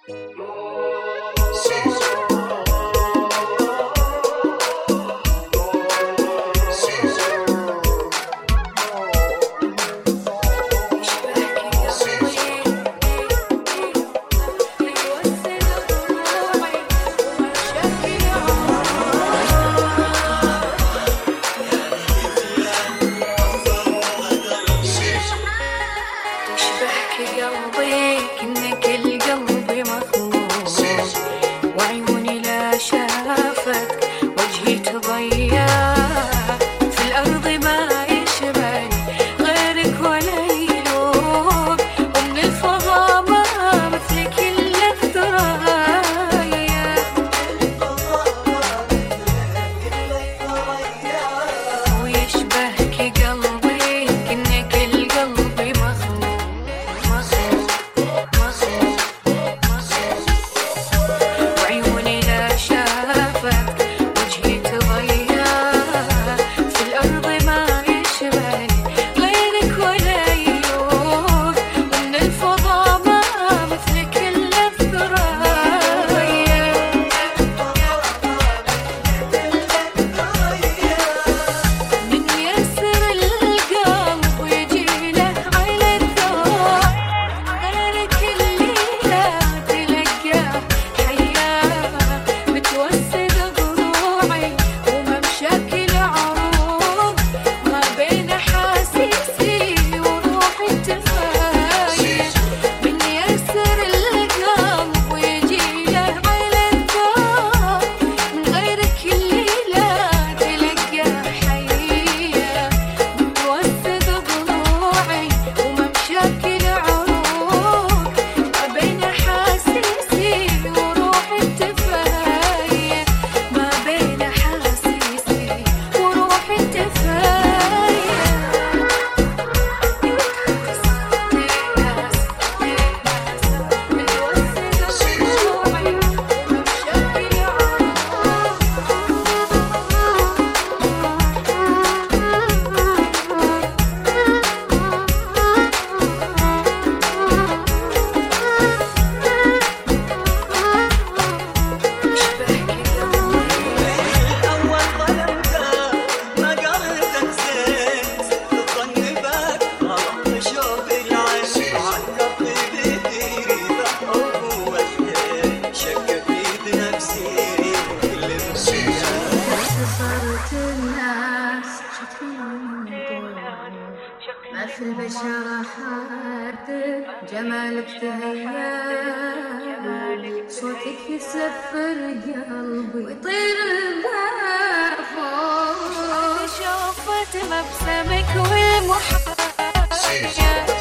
قلبي كأنك القلب مخموم، وعيوني لا شافت وجهي تضيع، في الأرض ما يشبه غيرك ولا يلوم، ومن الفضاء ما مثلك إلا الثريا، ويشبهك قلبي كأنك القلب مخموم، وعيوني لا شافت وجهي تضيع، في الأرض ما يشبه غيرك ولا يلوم، ومن الفضاء ما مثلك إلا الثريا، من يسر القلب ويجي له على الثوب، غيرك الليلة تلقاه حياه، متوسد ضلوعي وممشاك العروض، ما بين أحاسيسي وروحي تفايت، من يسر القلب ويجي له على الثوب، من غيرك الليلة تلقاه حياه، متوسد ضلوعي وممشاك العروض، ما بين أحاسيسي وروحي تفايت، ما بين أحاسيسي وروحي تفايت. الأول ظلمته ما قررت نسيت، الظن بك غلط شوف العين، علق بيدي بحب والخير، شك في بنفسي وكل مشيها. صارت الناس شكلهم ما في البشر حد جمالك تهيأ، صوتك يسفر قلبي ويطير الماء فوق، شوفت مبسمك والمحايا